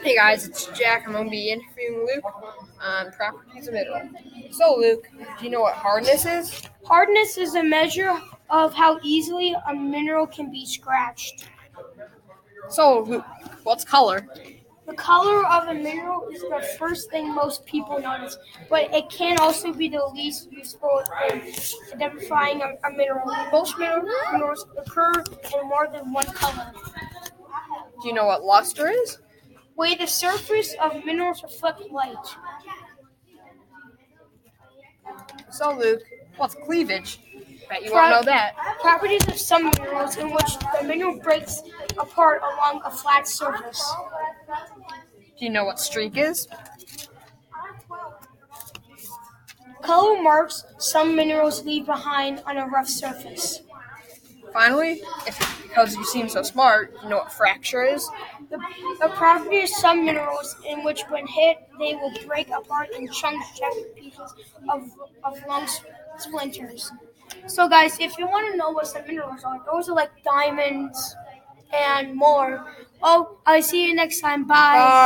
Hey guys, it's Jack. I'm going to be interviewing Luke on properties of mineral. So Luke, do you know what hardness is? Hardness is a measure of how easily a mineral can be scratched. So Luke, what's color? The color of a mineral is the first thing most people notice, but it can also be the least useful in identifying a mineral. Most minerals occur in more than one color. Do you know what luster is? Way the surface of minerals reflect light. So Luke, what's cleavage? Bet you won't know that. Properties of some minerals in which the mineral breaks apart along a flat surface. Do you know what streak is? Color marks some minerals leave behind on a rough surface. Finally, because you seem so smart, you know what fracture is? The property of some minerals in which when hit, they will break apart in chunks, jagged pieces of long splinters. So guys, if you want to know what some minerals are, those are like diamonds and more. Oh, I'll see you next time. Bye.